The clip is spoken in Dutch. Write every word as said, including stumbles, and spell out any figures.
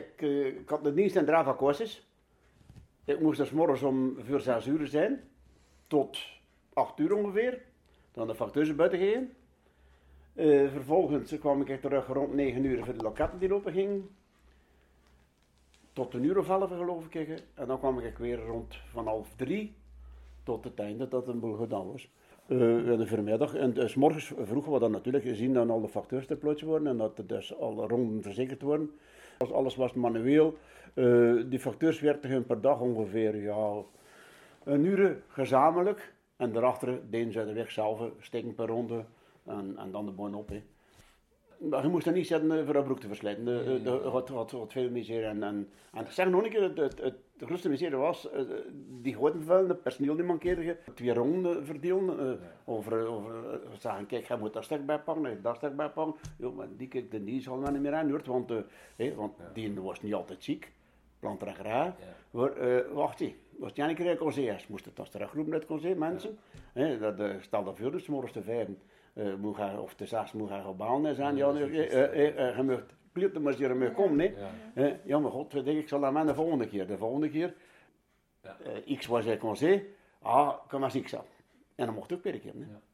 ik, uh, ik had de dienst in Drava Courses. Ik moest dus morgens om voor zes uur zijn, tot acht uur ongeveer. Dan de facteurs buiten gingen. Uh, vervolgens kwam ik terug rond negen uur voor de loketten die open gingen. Tot een uur of half geloof ik. En dan kwam ik weer rond van half drie tot het einde dat een boel gedaan was. Uh, in de voormiddag en dus morgens vroeg we dan natuurlijk gezien dat al de facteurs ter plaatse worden en dat er dus alle ronden verzekerd worden. Als alles was manueel. Uh, die facteurs werkten per dag ongeveer ja, een uur gezamenlijk en daarachter deden ze de weg zelf steken per ronde en, en dan de boon op. He. Maar je moest er niet zitten voor een broek te verslijten. De, de, de, had, had, had veel miserie. En, en, en ik zeg nog een keer, het, het, het, de grootste miserie was, uh, die goten vullen, het personeel die mankeerde, twee ronden verdelen. Uh, ja. Over, over uh, zeggen, kijk, je moet daar stuk bij pakken, je daar stuk bij pakken. Jo, maar die, kijk, die zal men niet meer aan, want, uh, hey, want ja. die was niet altijd ziek. Plantregerij. Ja. Uh, wacht eens, was het niet een keer moest het als terugroepen uit kon mensen. Ja. Hey, dat uh, stelde voor, dus morgens te vijf. Uh, moet gaan, of de zes moet gaan gebalen zijn. Ja, ja, uh, uh, uh, je moet plichten, maar je er komen. Ja, ja. Uh, ja, maar god, ik zal dat maar de volgende keer. De volgende keer, ja. uh, X was ik kon zeggen, ah, kan maar ziek zijn. En dan mocht ook per keer. Ja.